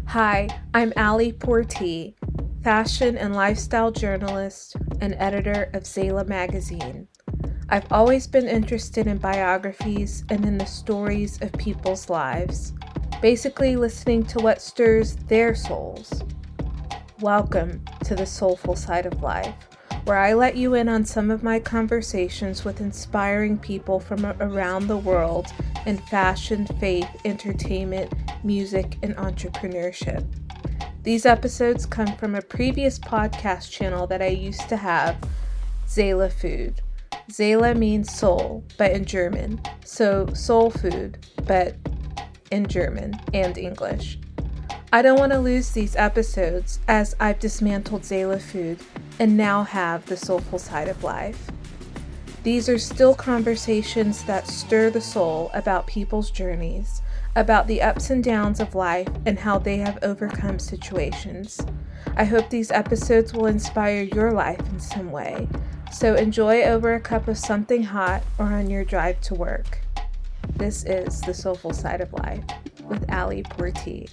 Hi, I'm Ali Porti, fashion and lifestyle journalist and editor of Zayla magazine. I've always been interested in biographies and in the stories of people's lives, basically listening to what stirs their souls. Welcome to the Soulful Side of Life, where I let you in on some of my conversations with inspiring people from around the world in fashion, faith, entertainment, music, and entrepreneurship. These episodes come from a previous podcast channel that I used to have, Zayla Food. Zayla means soul, but in German, so soul food, but in German and English. I don't want to lose these episodes as I've dismantled Zayla Food and now have the Soulful Side of Life. These are still conversations that stir the soul about people's journeys, about the ups and downs of life and how they have overcome situations. I hope these episodes will inspire your life in some way, so enjoy over a cup of something hot or on your drive to work. This is the Soulful Side of Life with Ali Porti.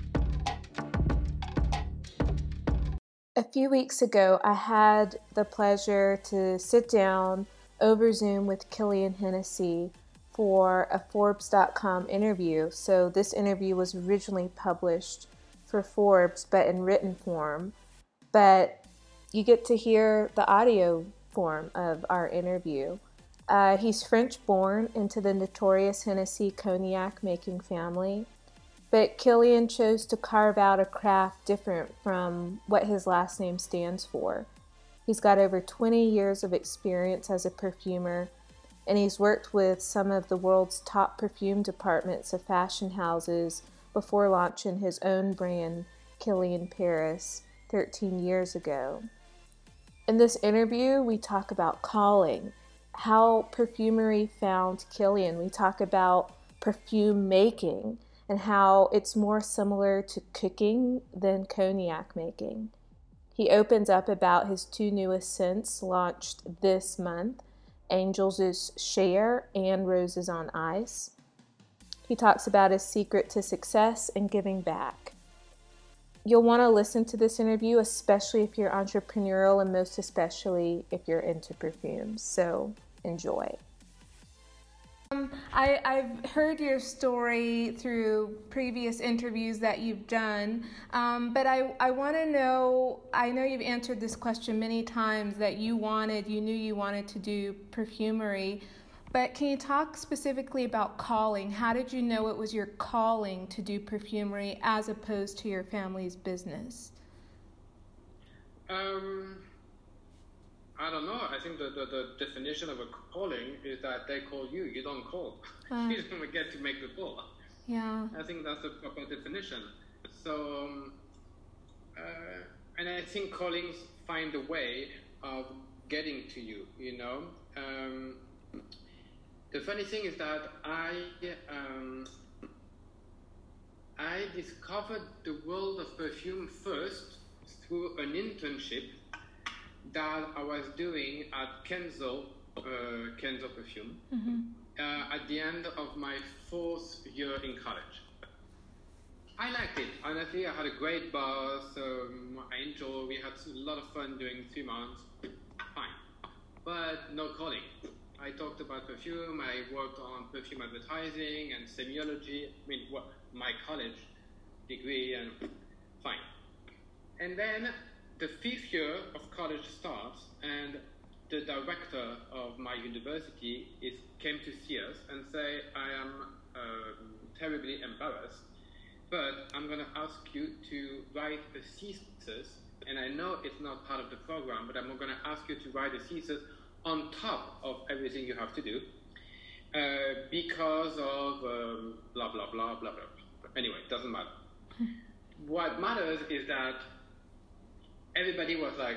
A few weeks ago, I had the pleasure to sit down over Zoom with Killian Hennessy for a Forbes.com interview. So this interview was originally published for Forbes, but in written form. But you get to hear the audio form of our interview. He's French-born into the notorious Hennessy cognac making family. But Killian chose to carve out a craft different from what his last name stands for. He's got over 20 years of experience as a perfumer, and he's worked with some of the world's top perfume departments of fashion houses before launching his own brand, Killian Paris, 13 years ago. In this interview, we talk about calling, how perfumery found Killian. We talk about perfume making, and how it's more similar to cooking than cognac making. He opens up about his two newest scents launched this month, Angels' Share and Roses on Ice. He talks about his secret to success and giving back. You'll want to listen to this interview, especially if you're entrepreneurial and most especially if you're into perfumes. So enjoy. I've heard your story through previous interviews that you've done, but I want to know, I know you've answered this question many times that you knew you wanted to do perfumery, but can you talk specifically about calling? How did you know it was your calling to do perfumery as opposed to your family's business? I don't know. I think the definition of a calling is that they call you, you don't call. You don't get to make the call. Yeah. I think that's the proper definition. So, and I think callings find a way of getting to you, you know. The funny thing is that I discovered the world of perfume first through an internship that I was doing at Kenzo Perfume, at the end of my 4th year in college. I liked it. Honestly, I had a great boss. We had a lot of fun during 3 months. Fine. But no calling. I talked about perfume. I worked on perfume advertising and semiology. My college degree, and fine. And then the 5th year of college starts, and the director of my university came to see us and say, I am terribly embarrassed, but I'm going to ask you to write a thesis, and I know it's not part of the program, but I'm going to ask you to write a thesis on top of everything you have to do, because of blah, blah, blah, blah, blah. Anyway, it doesn't matter. What matters is that everybody was like,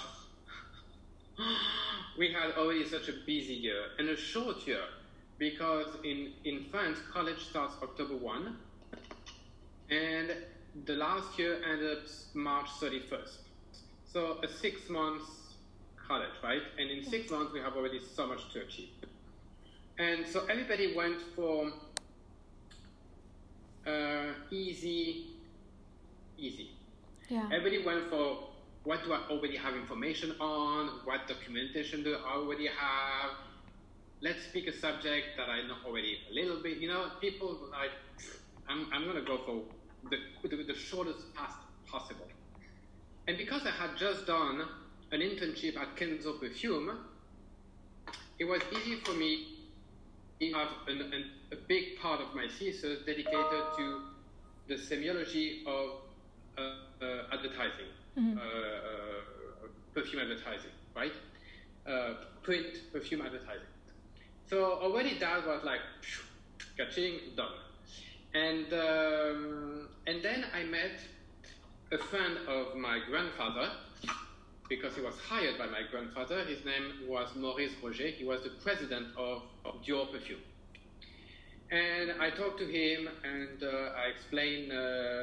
we had already such a busy year and a short year, because in France, college starts October 1, and the last year ended March 31st. So a 6 months college, right? And in 6 months, we have already so much to achieve. And so everybody went for easy easy. Yeah. Everybody went for what do I already have information on, what documentation do I already have. Let's pick a subject that I know already a little bit. People like, I'm going to go for the shortest path possible. And because I had just done an internship at Kenzo Perfume, it was easy for me to have a big part of my thesis dedicated to the semiology of advertising, perfume advertising, right? Print perfume advertising. So already that was like, catching, done. And then I met a friend of my grandfather, because he was hired by my grandfather. His name was Maurice Roger. He was the president of Dior Perfume. And I talked to him, and I explained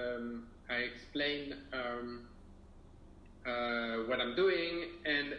what I'm doing. And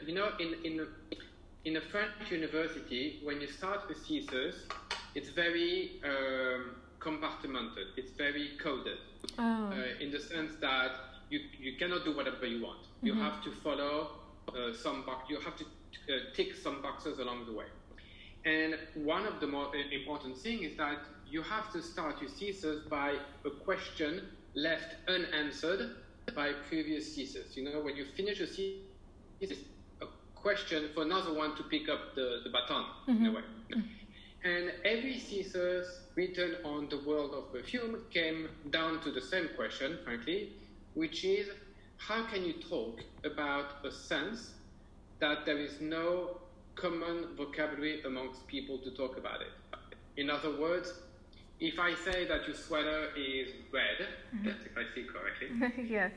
in a French university, when you start a thesis, it's very compartmented. It's very coded, in the sense that you cannot do whatever you want. You have to follow you have to tick some boxes along the way. And one of the more important things is that you have to start your thesis by a question left unanswered by previous thesis. When you finish a thesis, a question for another one to pick up the baton, in a way. And every thesis written on the world of perfume came down to the same question, frankly, which is, how can you talk about a sense that there is no common vocabulary amongst people to talk about it? In other words, if I say that your sweater is red, that's if I see correctly, Yes.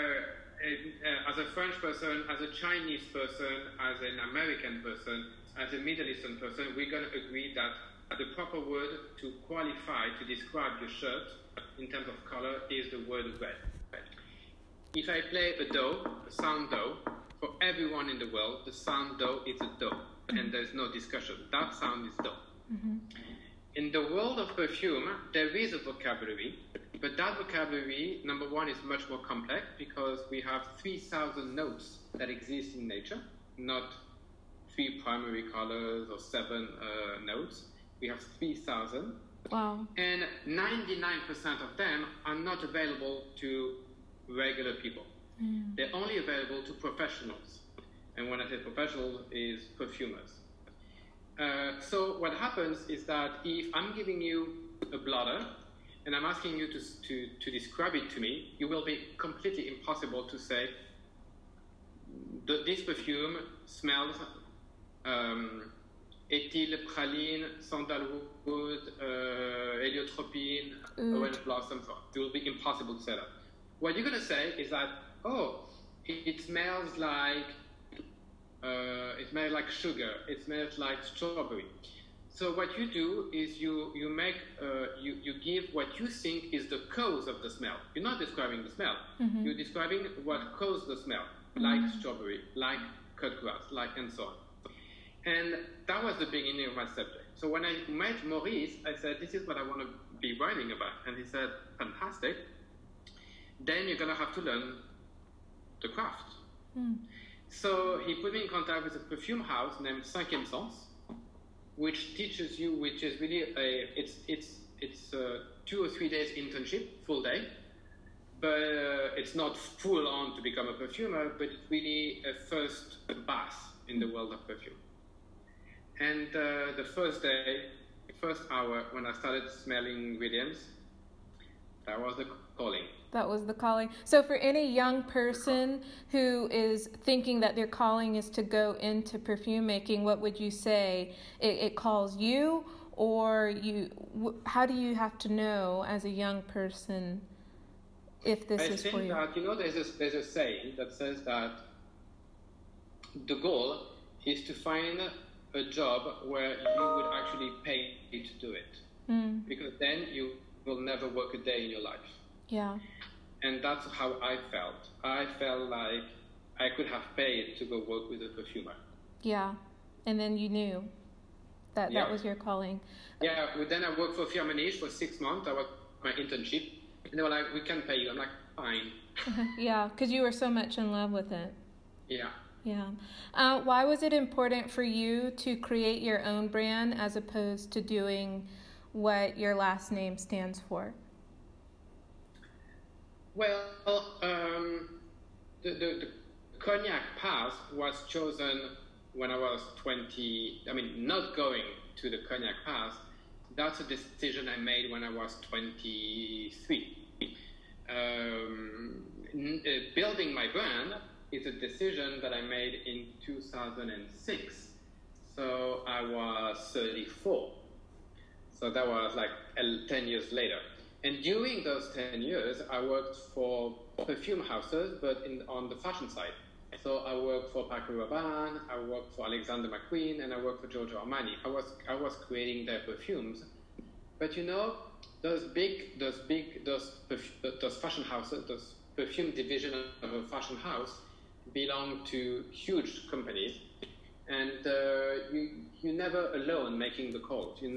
As a French person, as a Chinese person, as an American person, as a Middle Eastern person, we're going to agree that the proper word to qualify, to describe your shirt in terms of color is the word red. If I play a do, a sound do, for everyone in the world, the sound do is a do, and there's no discussion. That sound is do. In the world of perfume, there is a vocabulary, but that vocabulary, number one, is much more complex because we have 3,000 notes that exist in nature, not 3 primary colors or 7 notes. We have 3,000. Wow. And 99% of them are not available to regular people. They're only available to professionals. And when I say professionals, is perfumers. So what happens is that if I'm giving you a blotter and I'm asking you to describe it to me, it will be completely impossible to say this perfume smells ethyl praline, sandalwood, heliotropine, orange blossom. It will be impossible to say that. What you're going to say is that, it smells like sugar. It smells like strawberry. So what you do is you give what you think is the cause of the smell. You're not describing the smell. You're describing what caused the smell, like strawberry, like cut grass, and so on. And that was the beginning of my subject. So when I met Maurice, I said, this is what I want to be writing about. And he said, fantastic. Then you're going to have to learn the craft. So he put me in contact with a perfume house named Cinquième Sens, which teaches you, which is really it's a 2 or 3 days internship, full day, but it's not full on to become a perfumer, but it's really a first bath in the world of perfume. And the first day, first hour, when I started smelling ingredients, that was the calling. That was the calling. So for any young person who is thinking that their calling is to go into perfume making, what would you say? It calls you, or how do you have to know as a young person if this is for you? I think that, there's a saying that says that the goal is to find a job where you would actually pay to do it. Because then you will never work a day in your life. Yeah. And that's how I felt. I felt like I could have paid to go work with a perfumer. Yeah. And then you knew that was your calling. Yeah. But then I worked for Firmenich for 6 months. That was my internship. And they were like, we can pay you. I'm like, fine. Yeah, because you were so much in love with it. Yeah. Yeah. Why was it important for you to create your own brand as opposed to doing what your last name stands for? Well, the Cognac Pass was chosen when I was 20. I mean, not going to the Cognac Pass, that's a decision I made when I was 23. Building my brand is a decision that I made in 2006. So I was 34. So that was like 10 years later. And during those 10 years, I worked for perfume houses, but on the fashion side. So I worked for Paco Rabanne, I worked for Alexander McQueen, and I worked for Giorgio Armani. I was creating their perfumes. But you know, those fashion houses, those perfume division of a fashion house belong to huge companies, and you're never alone making the calls. You're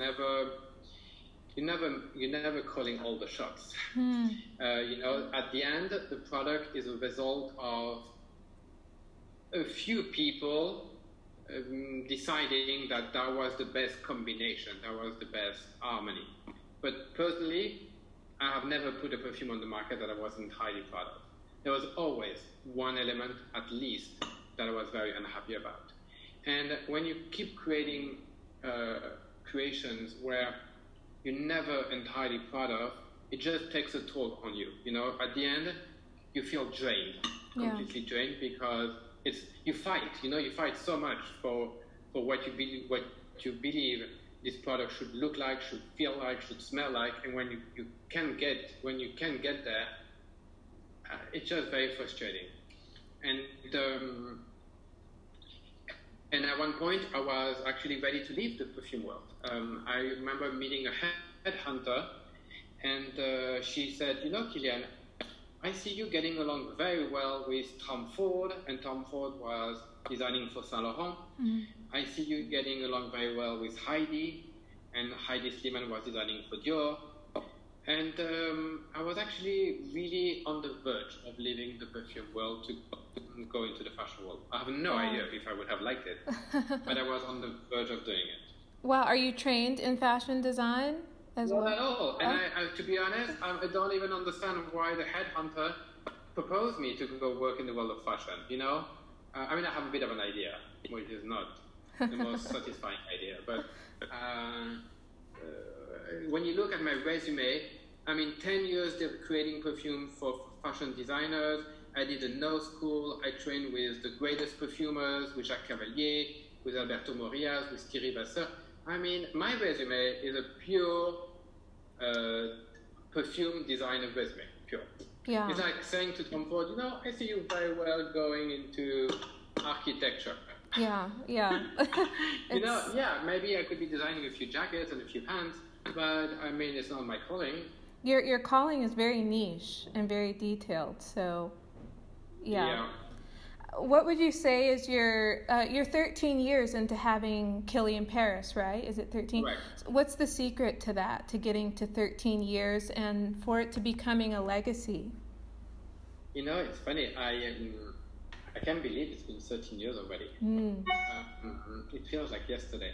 never calling all the shots. You know, at the end, the product is a result of a few people deciding that was the best combination, that was the best harmony. But personally, I have never put a perfume on the market that I wasn't highly proud of. There was always one element, at least, that I was very unhappy about. And when you keep creating creations where you're never entirely proud of, it just takes a toll on you. You know, at the end, you feel drained, completely drained, because you fight. You know, you fight so much for what you believe this product should look like, should feel like, should smell like, and when you can't get there, it's just very frustrating. And at one point, I was actually ready to leave the perfume world. I remember meeting a headhunter, and she said, you know, Kilian, I see you getting along very well with Tom Ford, and Tom Ford was designing for Saint Laurent. Mm-hmm. I see you getting along very well with Heidi, and Heidi Sliman was designing for Dior. And I was actually really on the verge of leaving the perfume world to go into the fashion world. I have no idea if I would have liked it, but I was on the verge of doing it. Wow, are you trained in fashion design as well? Not at all. And I, to be honest, I don't even understand why the headhunter proposed me to go work in the world of fashion, you know? I mean, I have a bit of an idea, which is not the most satisfying idea, but when you look at my resume, I mean, 10 years creating perfume for fashion designers. I did a nose school. I trained with the greatest perfumers, with Jacques Cavalier, with Alberto Morillas, with Thierry Vasseur. I mean, my resume is a pure perfume designer resume, pure. Yeah. It's like saying to Tom Ford, you know, I see you very well going into architecture. Yeah. You know, yeah, maybe I could be designing a few jackets and a few pants, but I mean, it's not my calling. Your calling is very niche and very detailed, so yeah. What would you say is you're 13 years into having Kilian Paris, right? Is it 13? Right. What's the secret to that, to getting to 13 years and for it to becoming a legacy? You know, it's funny. I can't believe it's been 13 years already. It feels like yesterday.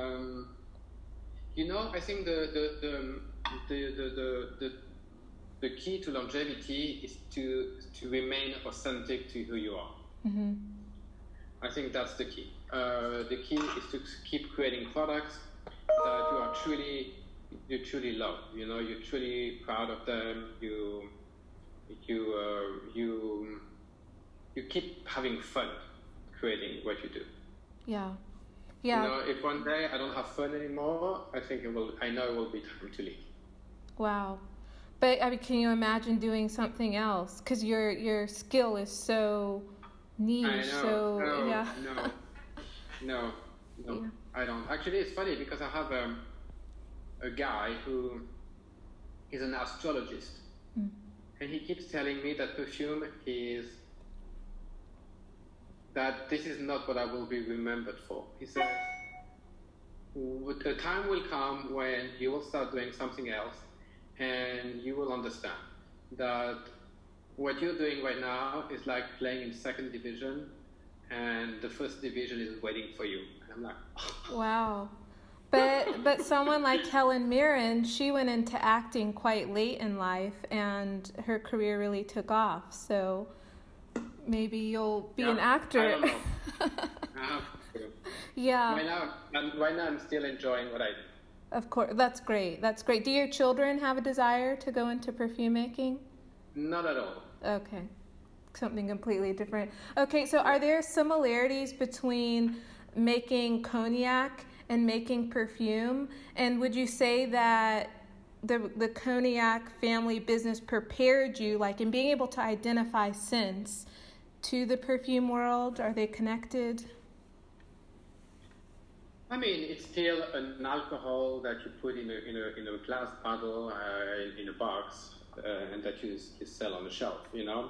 You know, I think the key to longevity is to remain authentic to who you are. Mm-hmm. I think that's the key. The key is to keep creating products that you truly love. You know, you're truly proud of them. You keep having fun creating what you do. Yeah. You know, if one day I don't have fun anymore, I know it will be time to leave. Wow. But I mean, can you imagine doing something else? Because your skill is so niche. I know. So yeah. No. Yeah. I don't. Actually, it's funny because I have a guy who is an astrologist, and he keeps telling me that perfume that this is not what I will be remembered for. He says, the time will come when you will start doing something else and you will understand. that what you're doing right now is like playing in second division and the first division is waiting for you. And I'm like, wow. But someone like Helen Mirren, she went into acting quite late in life, and her career really took off. So maybe you'll be an actor. I don't know. I have to. Yeah. Right now, I'm still enjoying what I do. Of course, that's great. That's great. Do your children have a desire to go into perfume making? Not at all. Okay. Something completely different. Okay, so are there similarities between making cognac and making perfume? And would you say that the cognac family business prepared you, like in being able to identify scents, to the perfume world? Are they connected? I mean, it's still an alcohol that you put in a glass bottle, in a box, and that you sell on the shelf, you know.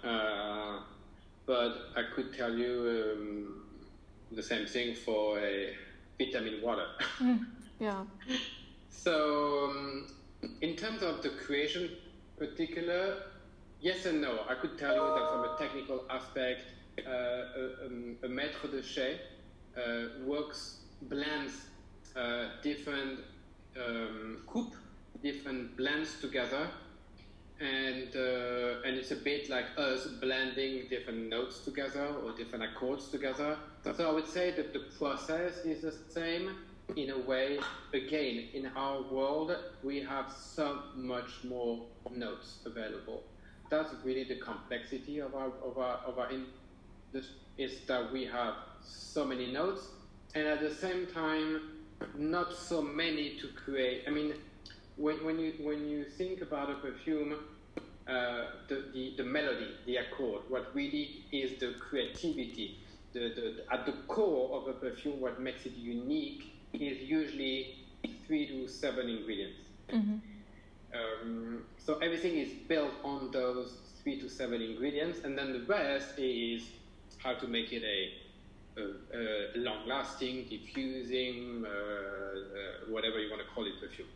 But I could tell you the same thing for a vitamin water. Yeah. So, in terms of the creation particular, yes and no. I could tell you that from a technical aspect, a maître de chai blends different coupe, different blends together, and it's a bit like us blending different notes together or different accords together. So I would say that the process is the same in a way. Again, in our world, we have so much more notes available. That's really the complexity of our industry, is that we have so many notes, and at the same time, not so many to create. I mean, when you think about a perfume, the melody, the accord, what really is the creativity, at the core of a perfume, what makes it unique is usually 3 to 7 ingredients. So everything is built on those 3 to 7 ingredients, and then the rest is how to make it a long-lasting, diffusing, whatever you want to call it, perfume.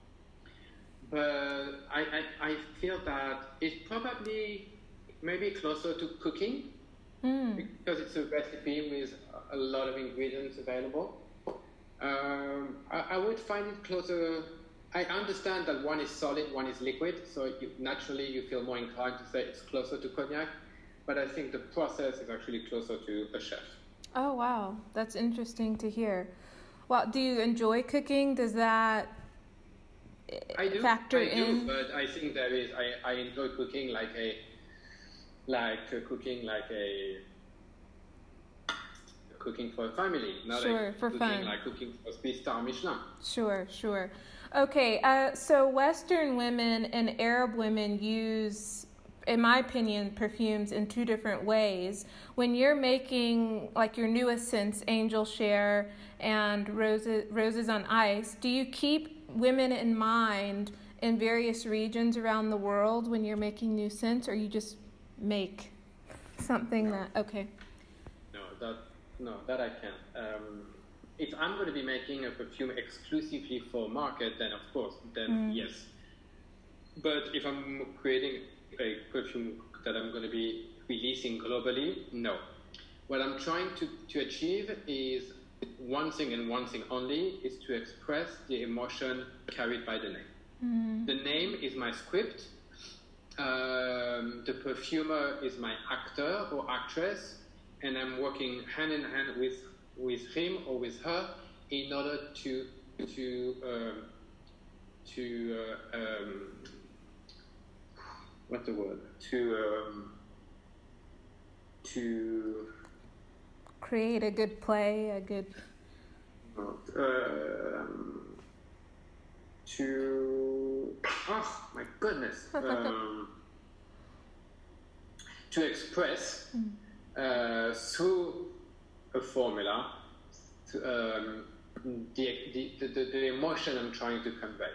But I feel that it's probably maybe closer to cooking, because it's a recipe with a lot of ingredients available. I would find it closer. I understand that one is solid, one is liquid, so naturally you feel more inclined to say it's closer to cognac, but I think the process is actually closer to a chef. Oh, wow. That's interesting to hear. Well, do you enjoy cooking? Does that factor in? I do, but I think there is. I enjoy cooking cooking for a family, not for fun. Like cooking for 3-star Michelin. Sure. Okay, so Western women and Arab women use, in my opinion, perfumes in 2 different ways. When you're making like your newest scents, Angel Share and Roses on Ice, do you keep women in mind in various regions around the world when you're making new scents, or you just make something that, okay. No, that I can't. If I'm going to be making a perfume exclusively for market, then of course, yes. But if I'm creating a perfume that I'm going to be releasing globally, no. What I'm trying to achieve is one thing and one thing only, is to express the emotion carried by the name. The name is my script. The perfumer is my actor or actress, and I'm working hand in hand with him or with her in order to what's the word? To create a good play, a good. Oh my goodness. To express through a formula the emotion I'm trying to convey.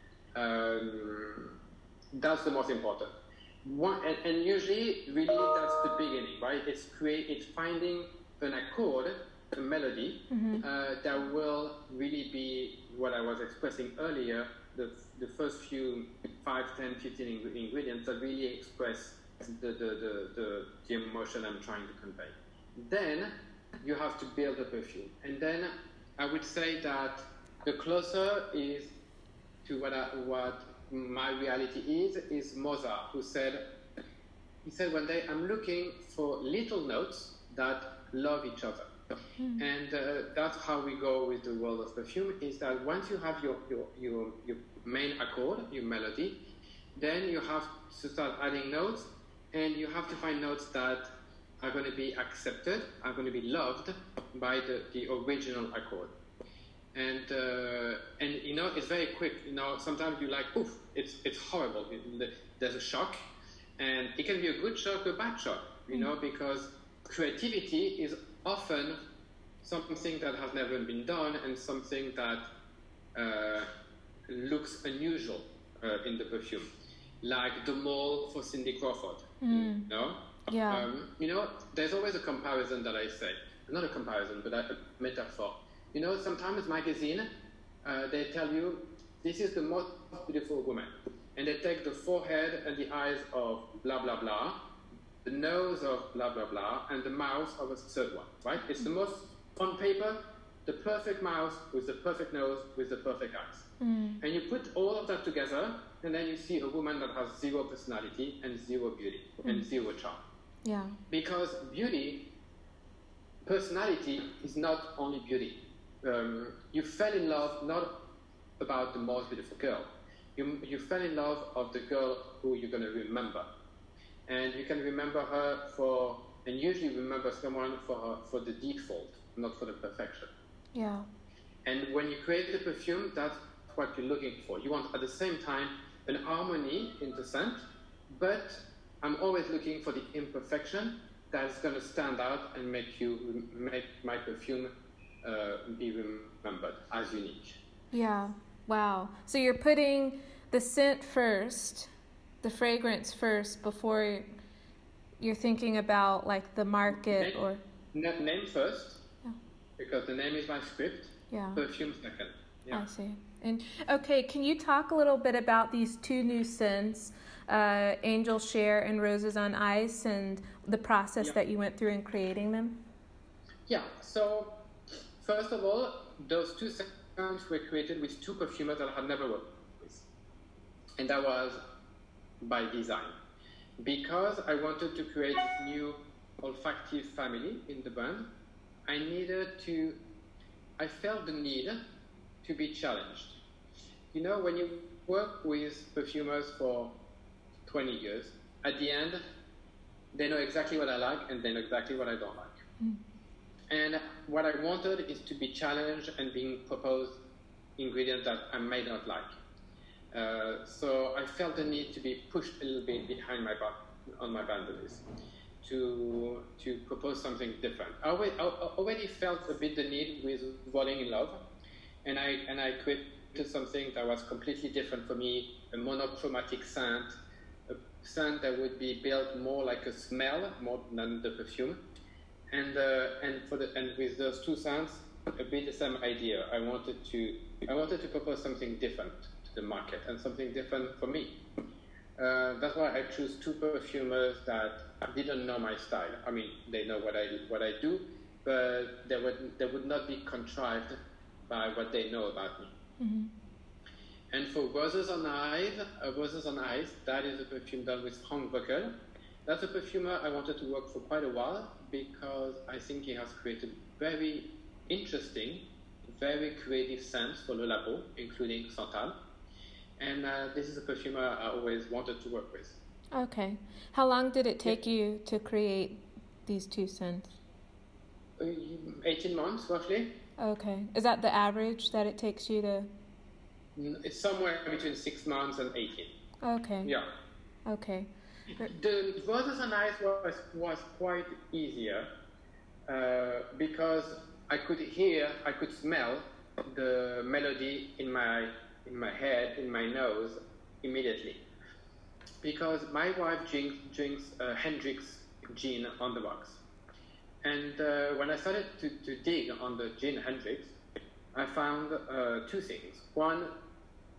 That's the most important. And usually, really, that's the beginning, right? It's finding an accord, a melody, that will really be what I was expressing earlier, the first few 5, 10, 15 ingredients that really express the emotion I'm trying to convey. Then you have to build a perfume. And then I would say that the closer is to what my reality is Mozart, who said one day, I'm looking for little notes that love each other. And that's how we go with the world of perfume, is that once you have your main accord, your melody, then you have to start adding notes, and you have to find notes that are going to be accepted, are going to be loved by the original accord. And you know, it's very quick. You know, sometimes you're like, oof, it's horrible. There's a shock, and it can be a good shock, a bad shock, you know, because creativity is often something that has never been done and something that looks unusual in the perfume, like the mole for Cindy Crawford. You know? Yeah. You know, there's always a comparison that I say, not a comparison, but a metaphor. You know, sometimes magazine, they tell you, this is the most beautiful woman. And they take the forehead and the eyes of blah, blah, blah, the nose of blah, blah, blah, and the mouth of a third one, right? It's the most, on paper, the perfect mouth with the perfect nose with the perfect eyes. And you put all of that together, and then you see a woman that has zero personality and zero beauty and zero charm. Yeah. Because beauty, personality is not only beauty. You fell in love not about the most beautiful girl. You fell in love of the girl who you're going to remember. And you can remember her and usually remember someone for the default, not for the perfection. Yeah. And when you create the perfume, that's what you're looking for. You want, at the same time, an harmony in the scent, but I'm always looking for the imperfection that's going to stand out and make my perfume be remembered as unique. Yeah. Wow. So you're putting the scent first, the fragrance first, before you're thinking about like the market name first, because the name is my script. Yeah. Perfume second. Yeah. I see. And okay, can you talk a little bit about these two new scents, Angel Share and Roses on Ice, and the process that you went through in creating them? Yeah. So first of all, those two scents were created with two perfumers that I had never worked with, and that was by design, because I wanted to create this new olfactive family in the brand. I felt the need to be challenged. You know, when you work with perfumers for 20 years, at the end, they know exactly what I like and they know exactly what I don't like. And what I wanted is to be challenged and being proposed ingredients that I may not like. So I felt the need to be pushed a little bit behind on my boundaries, to propose something different. I already felt a bit the need with Falling in Love, and I created something that was completely different for me, a monochromatic scent, a scent that would be built more like a smell more than the perfume, and with those two scents, a bit the same idea. I wanted to propose something different to the market and something different for me. That's why I chose two perfumers that didn't know my style. I mean, they know what I do, but they would not be contrived by what they know about me. Mm-hmm. And for Roses on Ice, that is a perfume done with Frank Buckel. That's a perfumer I wanted to work for quite a while, because I think he has created very interesting, very creative scents for Le Labo, including Santal. And this is a perfumer I always wanted to work with. Okay. How long did it take you to create these two scents? 18 months, roughly. Okay. Is that the average that it takes you to... It's somewhere between 6 months and 18. Okay. Yeah. Okay. The Roses on Ice was quite easier because I could smell the melody in my head, in my nose, immediately. Because my wife drinks Hendrix gin on the rocks. And when I started to dig on the gin Hendrix, I found two things. One,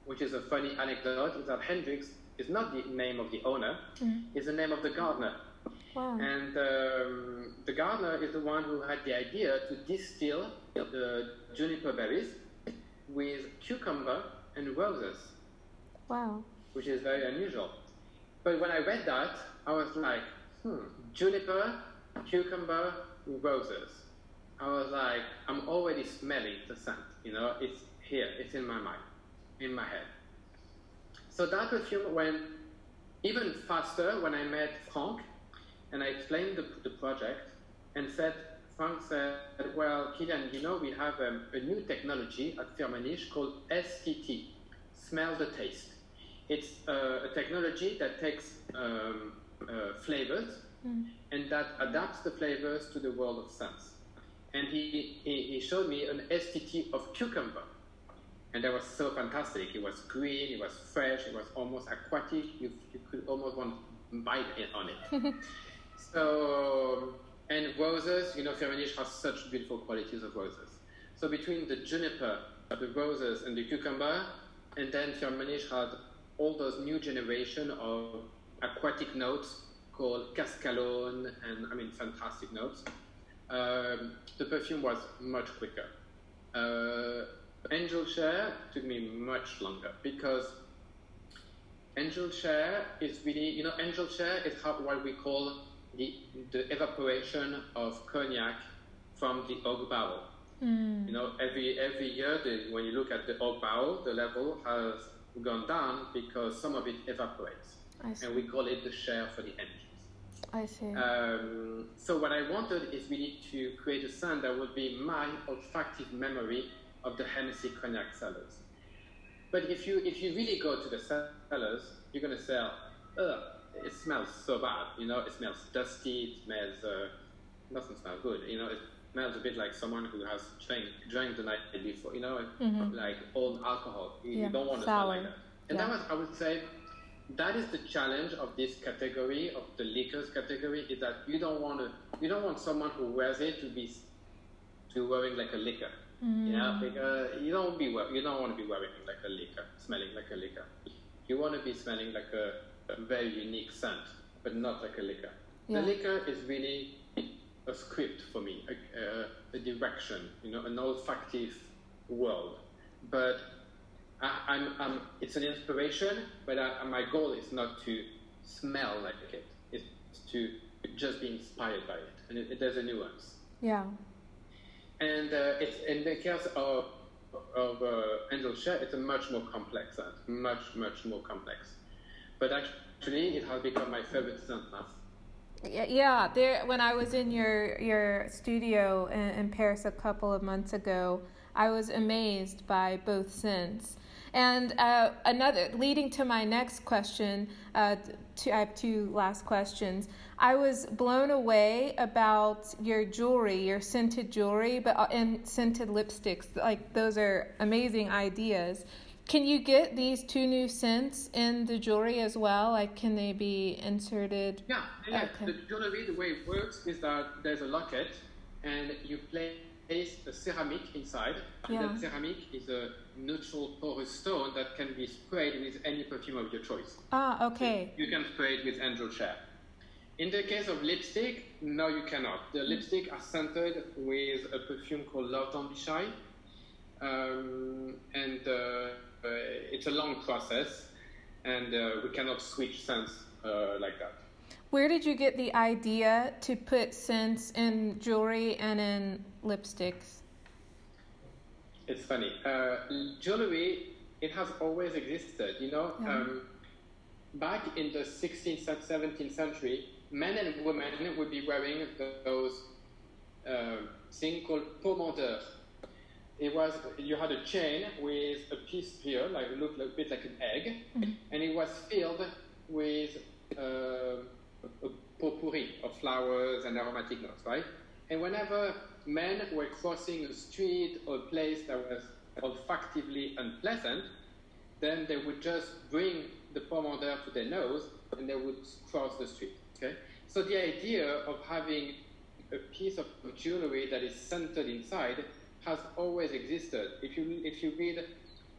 which is a funny anecdote, is that Hendrix is not the name of the owner, it's the name of the gardener. Wow. And the gardener is the one who had the idea to distill the juniper berries with cucumber and roses. Wow. Which is very unusual. But when I read that, I was like, juniper, cucumber, roses. I was like, I'm already smelling the scent, it's here, it's in my mind, in my head. So that perfume went even faster when I met Frank, and I explained the project, and Frank said, well, Kylian, we have a new technology at Firmenich called STT, Smell the Taste. It's a technology that takes flavors and that adapts the flavors to the world of scents. And he showed me an STT of cucumber. And that was so fantastic. It was green, it was fresh, it was almost aquatic. You could almost want to bite on it. So, and roses, Firmenich has such beautiful qualities of roses. So between the juniper, the roses, and the cucumber, and then Firmenich had all those new generation of aquatic notes called Cascalone, and fantastic notes. The perfume was much quicker. Angel Share took me much longer because Angel Share is really, Angel Share is what we call the evaporation of cognac from the oak barrel. Every year when you look at the oak barrel, the level has gone down because some of it evaporates. And we call it the share for the engines. I see. So what I wanted is really to create a scent that would be my olfactive memory of the Hennessy cognac cellars. But if you really go to the cellars, you're going to say, it smells so bad. It smells dusty. It doesn't smell good. It smells a bit like someone who has drank the night before. Like old alcohol. You don't want to smell like that. And that was, I would say, that is the challenge of this category, of the liquors category, is that you don't want someone who wears it to be wearing like a liquor. Because you don't want to be wearing like a liquor, smelling like a liquor. You want to be smelling like a very unique scent, but not like a liquor. The liquor is really a script for me, a direction, an olfactive world. But it's an inspiration, but my goal is not to smell like it. It's to just be inspired by it. And there's a nuance. Yeah. And it's in the case of Angel Share, it's a much more complex scent, much more complex. But actually, it has become my favorite scent now. Yeah. When I was in your studio in Paris a couple of months ago, I was amazed by both scents. And leading to my next question, I have two last questions. I was blown away about your jewelry, your scented jewelry, and scented lipsticks. Like, those are amazing ideas. Can you get these two new scents in the jewelry as well? Like, can they be inserted? Yeah. Okay. The jewelry, the way it works is that there's a locket, and you place a ceramic inside. Yeah. That ceramic is a neutral porous stone that can be sprayed with any perfume of your choice. Okay. So you can spray it with Angel Share. In the case of lipstick, no, you cannot. The lipstick are scented with a perfume called Love Don't Be Shy. It's a long process, and we cannot switch scents like that. Where did you get the idea to put scents in jewelry and in lipsticks? It's funny. Jewelry, it has always existed. Back in the 16th, 17th century, men and women would be wearing those thing called pommandeur. You had a chain with a piece here, it looked a bit like an egg, and it was filled with a potpourri of flowers and aromatic notes, right? And whenever men were crossing a street or a place that was olfactively unpleasant, then they would just bring the pommandeur to their nose and they would cross the street, okay? So the idea of having a piece of jewelry that is scented inside has always existed. If you read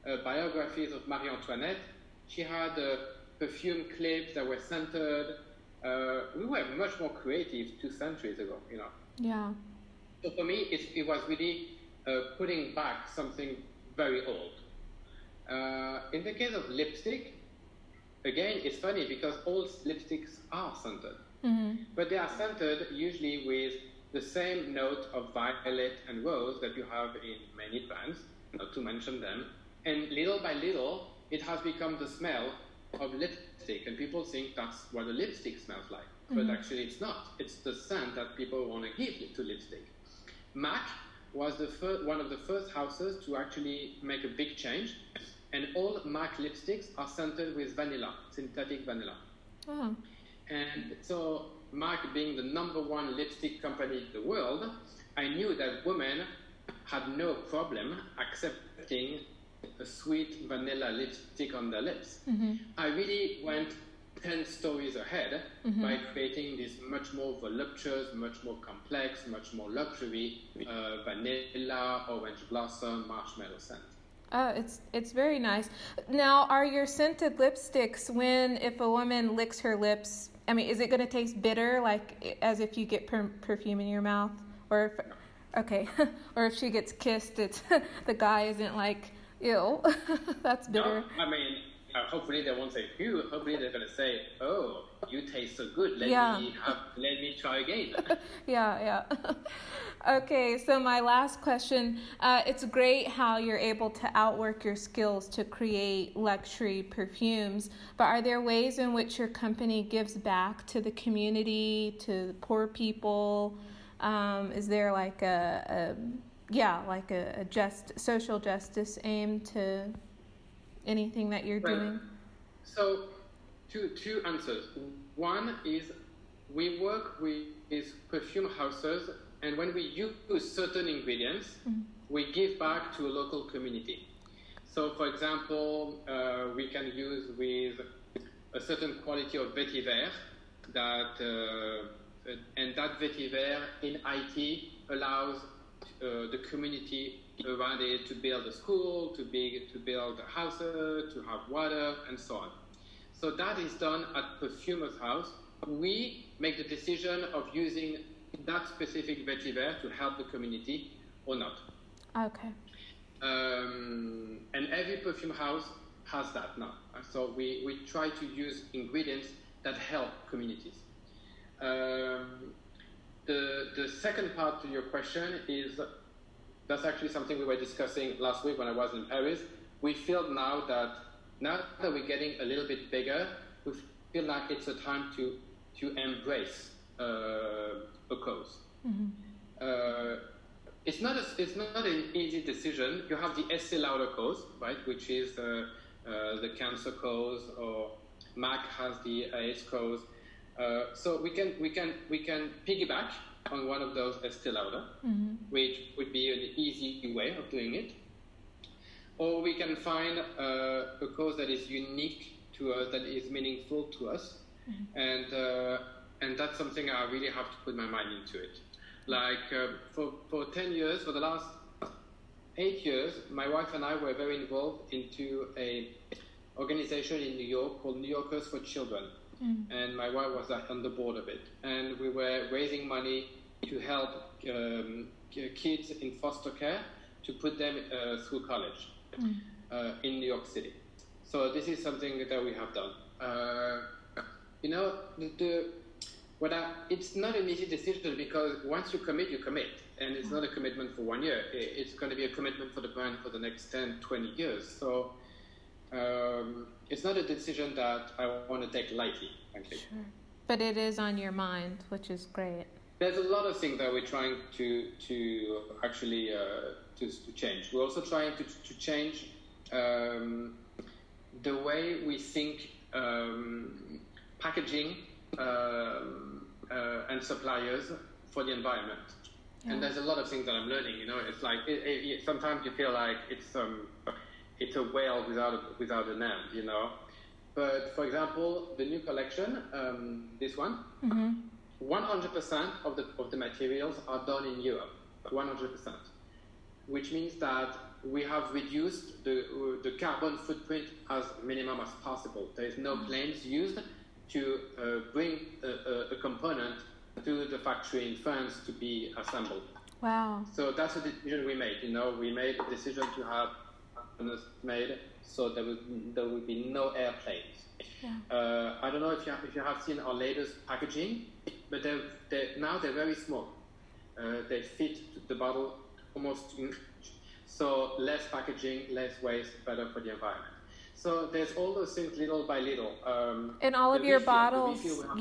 biographies of Marie Antoinette, she had perfume clips that were scented. We were much more creative 2 centuries ago, you know. Yeah. So for me, it was really putting back something very old. In the case of lipstick, again, it's funny because all lipsticks are scented. Mm-hmm. But they are scented usually with the same note of violet and rose that you have in many brands, not to mention them. And little by little, it has become the smell of lipstick. And people think that's what a lipstick smells like. Mm-hmm. But actually it's not. It's the scent that people want to give to lipstick. MAC was one of the first houses to actually make a big change. And all MAC lipsticks are scented with vanilla, synthetic vanilla. Oh. And so MAC being the #1 lipstick company in the world, I knew that women had no problem accepting a sweet vanilla lipstick on their lips. Mm-hmm. I really went 10 stories ahead by creating this much more voluptuous, much more complex, much more luxury vanilla, orange blossom, marshmallow scent. It's very nice. Now, are your scented lipsticks, if a woman licks her lips, I mean, is it going to taste bitter, like as if you get perfume in your mouth? Or or if she gets kissed, it's the guy isn't like, ew, that's bitter. No, I mean, hopefully they won't say ew. Hopefully they're going to say, oh, you taste so good. Let me try again. Yeah. Okay, so my last question, it's great how you're able to outwork your skills to create luxury perfumes, but are there ways in which your company gives back to the community, to poor people? Is there like a social justice aim to anything that you're doing? So, two answers. One is we work with perfume houses, and when we use certain ingredients, we give back to a local community. So, for example, we can use with a certain quality of vetiver and that vetiver in Haiti allows the community around it to build a school, to build houses, to have water, and so on. So that is done at Perfumer's House. We make the decision of using that specific vetiver to help the community or not. Okay. And every perfume house has that now. So we try to use ingredients that help communities. The second part to your question is, that's actually something we were discussing last week when I was in Paris. We feel now that we're getting a little bit bigger, we feel like it's a time to embrace a cause. It's not an easy decision. You have the Estée Lauder cause, right, which is the cancer cause, or MAC has the AIDS cause. So we can piggyback on one of those Estée Lauder, which would be an easy way of doing it. Or we can find a cause that is unique to us, that is meaningful to us, and that's something I really have to put my mind into it. Like for 10 years, for the last 8 years, my wife and I were very involved into a organization in New York called New Yorkers for Children. And my wife was on the board of it. And we were raising money to help kids in foster care to put them through college in New York City. So this is something that we have done. It's not an easy decision, because once you commit, you commit. And it's not a commitment for 1 year. It's going to be a commitment for the brand for the next 10, 20 years. So it's not a decision that I want to take lightly, frankly. Sure. But it is on your mind, which is great. There's a lot of things that we're trying to actually to change. We're also trying to change the way we think packaging and suppliers for the environment. Yeah. And there's a lot of things that I'm learning. It's like sometimes you feel like it's a whale without an end, But for example, the new collection, this one, 100% of the materials are done in Europe, 100%, which means that we have reduced the carbon footprint as minimum as possible. There is no planes used to bring a component to the factory in France to be assembled. Wow. So that's a decision we made. We made a decision to have made so there would be no airplanes. Yeah. I don't know if you have seen our latest packaging, but now they're very small. They fit the bottle almost in. So less packaging, less waste, better for the environment. So there's all those things little by little. In all of your bottles,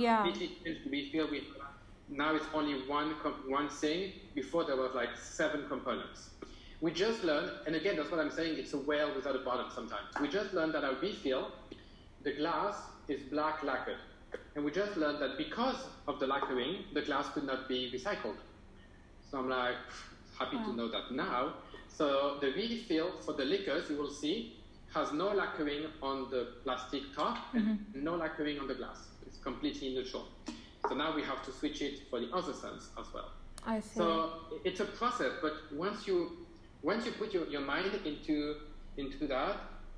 now it's only one thing. Before there was like 7 components. We just learned, and again, that's what I'm saying, it's a whale without a bottom sometimes. We just learned that our refill, the glass is black lacquered. And we just learned that because of the lacquering, the glass could not be recycled. So I'm like, happy to know that now. So the refill for the liquors, you will see, has no lacquering on the plastic top and no lacquering on the glass. It's completely neutral. So now we have to switch it for the other scents as well. I see. So it's a process, but once you put your mind into that,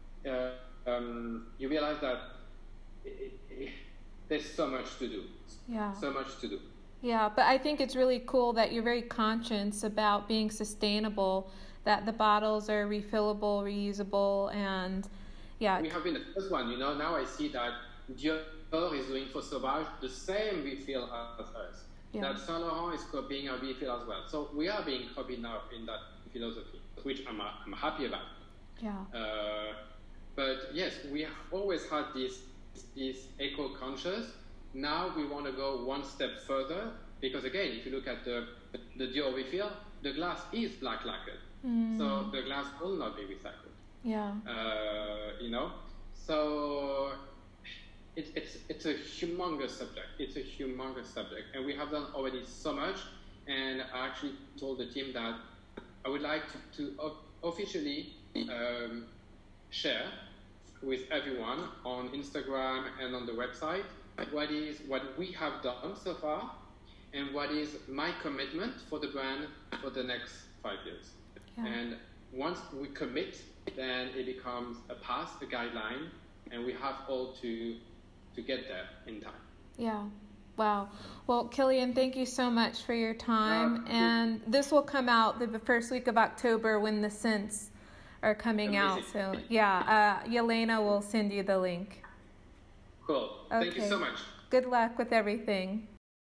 you realize that there's so much to do. Yeah. So much to do. Yeah, but I think it's really cool that you're very conscious about being sustainable, that the bottles are refillable, reusable, and yeah. We have been the first one, now I see that Dior is doing for Sauvage the same refill as us. Yeah. That Saint Laurent is copying our refill as well. So we are being copied now in that philosophy, which I'm happy about. Yeah. But yes, we have always had this eco-conscious. Now we want to go one step further because again, if you look at the Dior refill, the glass is black lacquered, so the glass will not be recycled. Yeah. So it's a humongous subject. It's a humongous subject, and we have done already so much. And I actually told the team that I would like to officially share with everyone on Instagram and on the website what we have done so far and what is my commitment for the brand for the next 5 years. Yeah. And once we commit, then it becomes a path, a guideline, and we have all to get there in time. Yeah. Wow. Well, Kilian, thank you so much for your time. And this will come out the first week of October when the scents are coming out. So, yeah, Yelena will send you the link. Cool. Okay. Thank you so much. Good luck with everything.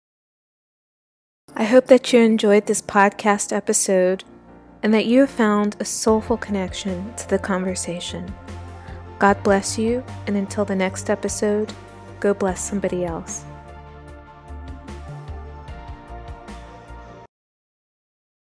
I hope that you enjoyed this podcast episode and that you have found a soulful connection to the conversation. God bless you, and until the next episode, go bless somebody else.